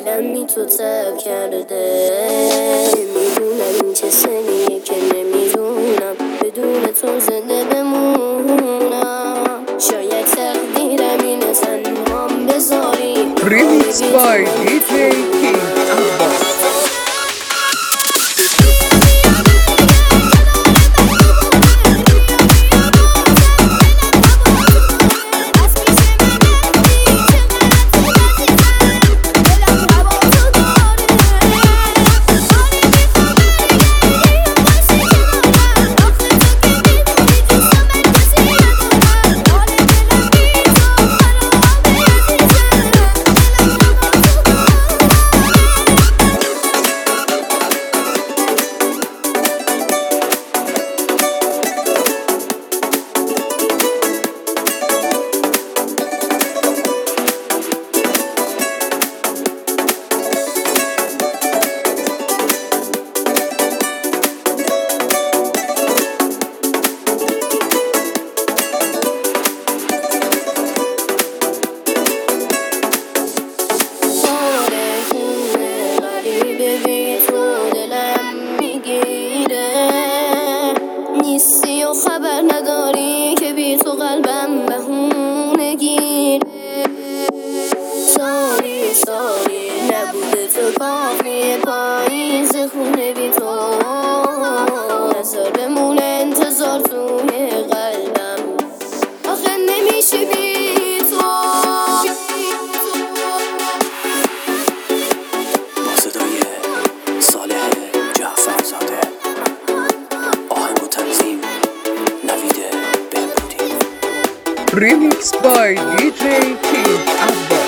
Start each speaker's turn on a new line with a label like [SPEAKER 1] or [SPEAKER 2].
[SPEAKER 1] دلم تو تب کرده. میدونم این چه سنیه که نمیدونم بدون تو زنده بمونم. شاید تقدیرم اینه تنهام بذاری.
[SPEAKER 2] Remix by DJ King Abbas.
[SPEAKER 1] نیستی و خبر نداری که بی تو قلبم بهونه گیره. ساری نبوده تو کافیه پاییز خونه بی تو. نظر بمونه انتظار توی قلبم آخه نمیشه بی تو.
[SPEAKER 3] با صدای صالح جعفرزاده، آهنگ و تنظیم نوید بهبودی.
[SPEAKER 2] Remix by DJ King Abbas.